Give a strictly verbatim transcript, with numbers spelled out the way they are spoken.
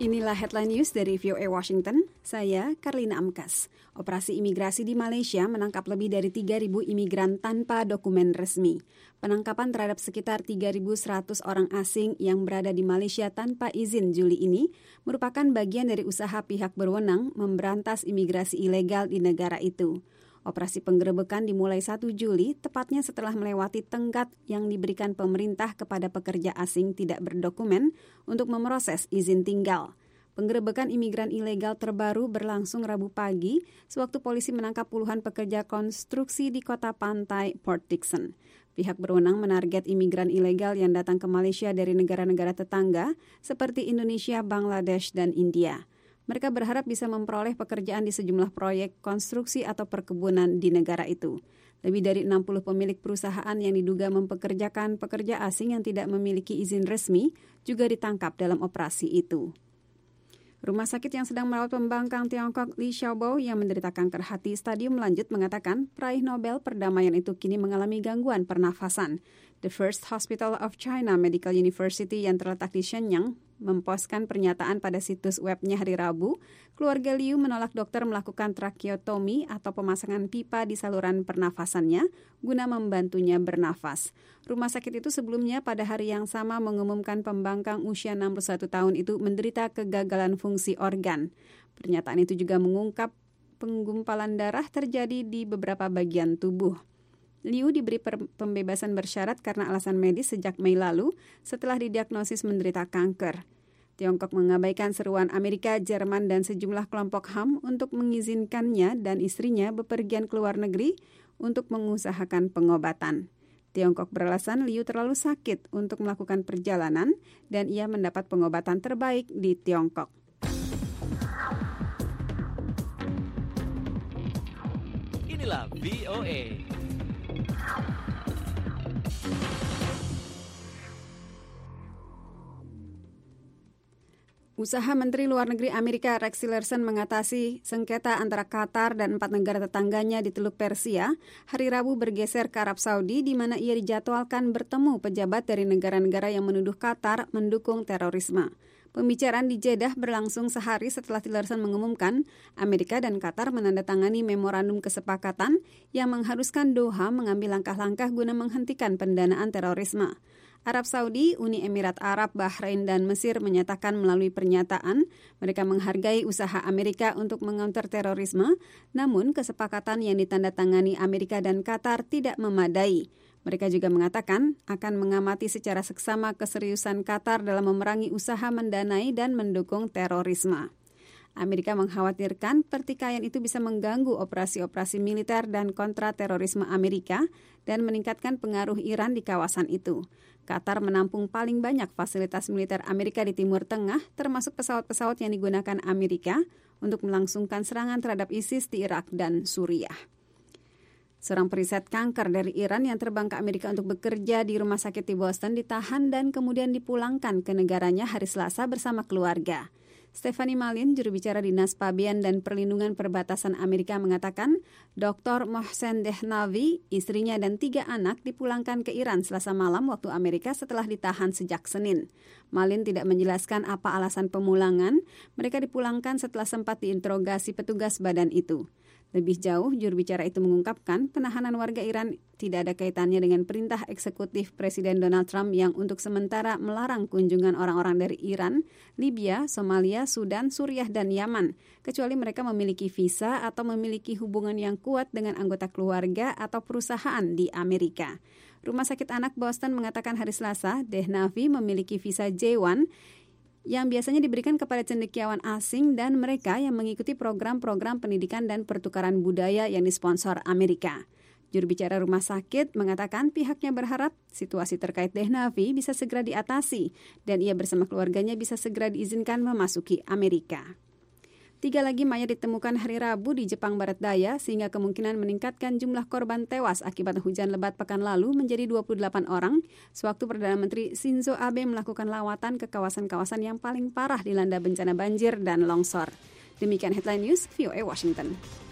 Inilah headline news dari V O A Washington. Saya Karlina Amkas. Operasi imigrasi di Malaysia menangkap lebih dari tiga ribu imigran tanpa dokumen resmi. Penangkapan terhadap sekitar tiga ribu seratus orang asing yang berada di Malaysia tanpa izin Juli ini merupakan bagian dari usaha pihak berwenang memberantas imigrasi ilegal di negara itu. Operasi penggerebekan dimulai satu Juli, tepatnya setelah melewati tenggat yang diberikan pemerintah kepada pekerja asing tidak berdokumen untuk memproses izin tinggal. Penggerebekan imigran ilegal terbaru berlangsung Rabu pagi, sewaktu polisi menangkap puluhan pekerja konstruksi di kota pantai Port Dickson. Pihak berwenang menarget imigran ilegal yang datang ke Malaysia dari negara-negara tetangga seperti Indonesia, Bangladesh, dan India. Mereka berharap bisa memperoleh pekerjaan di sejumlah proyek konstruksi atau perkebunan di negara itu. Lebih dari enam puluh pemilik perusahaan yang diduga mempekerjakan pekerja asing yang tidak memiliki izin resmi juga ditangkap dalam operasi itu. Rumah sakit yang sedang merawat pembangkang Tiongkok Li Xiaobo yang menderita kanker hati stadium lanjut mengatakan peraih Nobel perdamaian itu kini mengalami gangguan pernafasan. The First Hospital of China Medical University yang terletak di Shenyang memposkan pernyataan pada situs webnya hari Rabu. Keluarga Liu menolak dokter melakukan tracheotomi atau pemasangan pipa di saluran pernafasannya guna membantunya bernafas. Rumah sakit itu sebelumnya pada hari yang sama mengumumkan pembangkang usia enam puluh satu tahun itu menderita kegagalan fungsi organ. Pernyataan itu juga mengungkap penggumpalan darah terjadi di beberapa bagian tubuh. Liu diberi pembebasan bersyarat karena alasan medis sejak Mei lalu setelah didiagnosis menderita kanker. Tiongkok mengabaikan seruan Amerika, Jerman, dan sejumlah kelompok H A M untuk mengizinkannya dan istrinya bepergian ke luar negeri untuk mengusahakan pengobatan. Tiongkok beralasan Liu terlalu sakit untuk melakukan perjalanan dan ia mendapat pengobatan terbaik di Tiongkok. Inilah V O A. Usaha Menteri Luar Negeri Amerika Rex Tillerson mengatasi sengketa antara Qatar dan empat negara tetangganya di Teluk Persia, hari Rabu bergeser ke Arab Saudi di mana ia dijadwalkan bertemu pejabat dari negara-negara yang menuduh Qatar mendukung terorisme. Pembicaraan di Jeddah berlangsung sehari setelah Tillerson mengumumkan Amerika dan Qatar menandatangani memorandum kesepakatan yang mengharuskan Doha mengambil langkah-langkah guna menghentikan pendanaan terorisme. Arab Saudi, Uni Emirat Arab, Bahrain, dan Mesir menyatakan melalui pernyataan mereka menghargai usaha Amerika untuk mengonter terorisme, namun kesepakatan yang ditandatangani Amerika dan Qatar tidak memadai. Mereka juga mengatakan akan mengamati secara seksama keseriusan Qatar dalam memerangi usaha mendanai dan mendukung terorisme. Amerika mengkhawatirkan pertikaian itu bisa mengganggu operasi-operasi militer dan kontraterorisme Amerika dan meningkatkan pengaruh Iran di kawasan itu. Qatar menampung paling banyak fasilitas militer Amerika di Timur Tengah, termasuk pesawat-pesawat yang digunakan Amerika untuk melangsungkan serangan terhadap ISIS di Irak dan Suriah. Seorang periset kanker dari Iran yang terbang ke Amerika untuk bekerja di rumah sakit di Boston ditahan dan kemudian dipulangkan ke negaranya hari Selasa bersama keluarga. Stephanie Malin, juru bicara Dinas Pabean dan Perlindungan Perbatasan Amerika mengatakan, Doktor Mohsen Dehnavi, istrinya dan tiga anak dipulangkan ke Iran Selasa malam waktu Amerika setelah ditahan sejak Senin. Malin tidak menjelaskan apa alasan pemulangan, mereka dipulangkan setelah sempat diinterogasi petugas badan itu. Lebih jauh, juru bicara itu mengungkapkan penahanan warga Iran tidak ada kaitannya dengan perintah eksekutif Presiden Donald Trump yang untuk sementara melarang kunjungan orang-orang dari Iran, Libya, Somalia, Sudan, Suriah, dan Yaman, kecuali mereka memiliki visa atau memiliki hubungan yang kuat dengan anggota keluarga atau perusahaan di Amerika. Rumah Sakit Anak Boston mengatakan hari Selasa, Dehnavi memiliki visa J satu yang biasanya diberikan kepada cendekiawan asing dan mereka yang mengikuti program-program pendidikan dan pertukaran budaya yang disponsor Amerika. Juru bicara rumah sakit mengatakan pihaknya berharap situasi terkait Dehnavi bisa segera diatasi dan ia bersama keluarganya bisa segera diizinkan memasuki Amerika. Tiga lagi mayat ditemukan hari Rabu di Jepang Barat Daya sehingga kemungkinan meningkatkan jumlah korban tewas akibat hujan lebat pekan lalu menjadi dua puluh delapan orang sewaktu Perdana Menteri Shinzo Abe melakukan lawatan ke kawasan-kawasan yang paling parah dilanda bencana banjir dan longsor. Demikian Headline News V O A Washington.